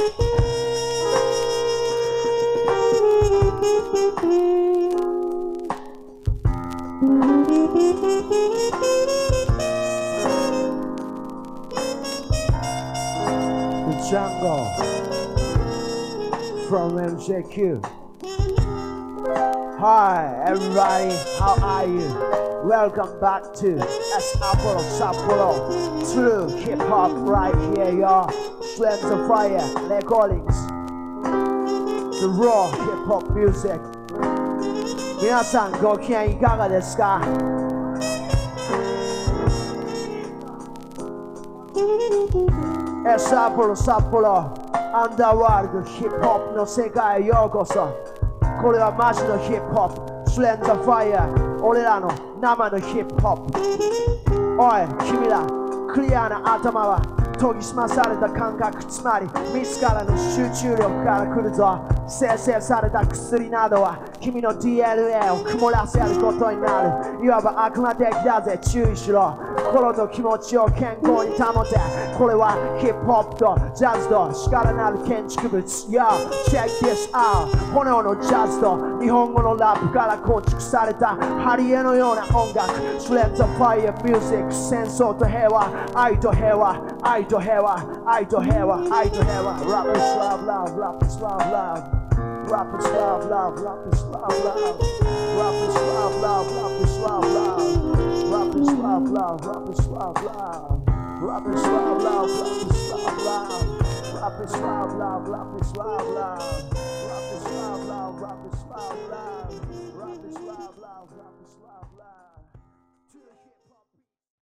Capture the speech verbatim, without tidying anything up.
The Jungle from M J Q. Hi everybody, how are you? Welcome back to S Apollo Sapporo. True hip hop right here, y'all. Flames of Fire recordings. The raw hip hop music. 皆さんご機嫌いかがですか? S Apollo Sapporoアンダーワールドヒップホップの世界へようこそ。これはマジのヒップホップ、スレンザファイヤー、俺らの生のヒップホップ。おい君ら、クリアな頭は研ぎ澄まされた感覚、つまり自らの集中力から来るぞ。生成された薬などは君の ディーエヌエー を曇らせることになる。いわば悪魔的だぜ、注意しろ。心と気持ちを健康に保て。これはヒップホップとジャズと力なる建築物。Yo, check this out。炎のジャズと日本語のラップから構築されたハリエのような音楽。スレッドファイアミュージック。戦争と平和、愛と平和、愛と平和、愛と平和、愛と平和。Rap is love, love, rap is love, love。Rap is love, love, rap is love, love. Rap is love, love, rap is love, love. Rap is love, love, rap is love, love. Rap is love, love, rap is love, love. Rap is love, love, rap is love, love. Rap is love, love, rap is love, love. Rap is love, love, rap is love.